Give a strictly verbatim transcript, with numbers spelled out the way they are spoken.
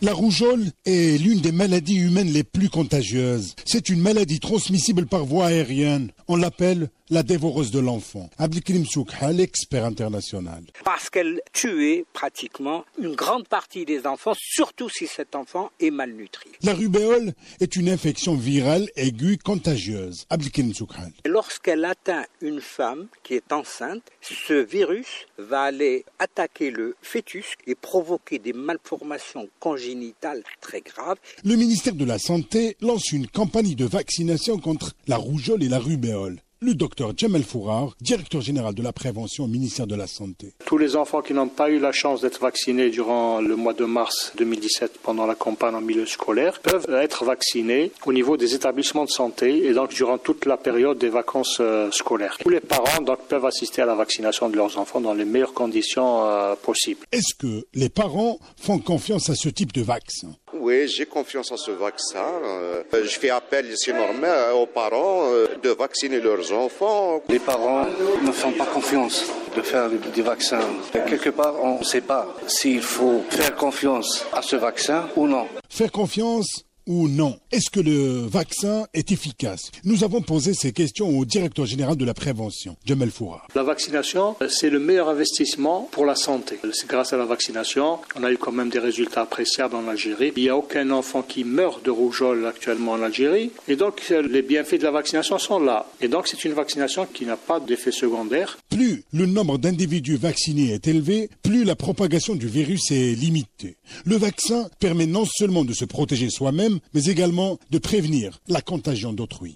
La rougeole est l'une des maladies humaines les plus contagieuses. C'est une maladie transmissible par voie aérienne. On l'appelle la dévoreuse de l'enfant. Abdelkrim Soukha, expert international. Parce qu'elle tuait pratiquement une grande partie des enfants, surtout si cet enfant est malnutri. La rubéole est une infection virale aiguë contagieuse. Abdelkrim Soukha. Lorsqu'elle atteint une femme qui est enceinte, ce virus va aller attaquer le fœtus et provoquer des malformations congénitales très graves. Le ministère de la Santé lance une campagne de vaccination contre la rougeole et la rubéole. Le docteur Djamel Fourar, directeur général de la prévention au ministère de la Santé. Tous les enfants qui n'ont pas eu la chance d'être vaccinés durant le mois de mars deux mille dix-sept pendant la campagne en milieu scolaire peuvent être vaccinés au niveau des établissements de santé et donc durant toute la période des vacances euh, scolaires. Tous les parents donc peuvent assister à la vaccination de leurs enfants dans les meilleures conditions euh, possibles. Est-ce que les parents font confiance à ce type de vaccin ? Oui, j'ai confiance en ce vaccin. Euh, je fais appel, c'est normal, aux parents euh, de vacciner leurs enfants. Les parents ne font pas confiance de faire des vaccins. Quelque part, on ne sait pas s'il faut faire confiance à ce vaccin ou non. Faire confiance ou non? Est-ce que le vaccin est efficace? Nous avons posé ces questions au directeur général de la prévention, Djamel Fourar. La vaccination, c'est le meilleur investissement pour la santé. C'est grâce à la vaccination, on a eu quand même des résultats appréciables en Algérie. Il n'y a aucun enfant qui meurt de rougeole actuellement en Algérie. Et donc, les bienfaits de la vaccination sont là. Et donc, c'est une vaccination qui n'a pas d'effet secondaire. Plus le nombre d'individus vaccinés est élevé, plus la propagation du virus est limitée. Le vaccin permet non seulement de se protéger soi-même, mais également de prévenir la contagion d'autrui.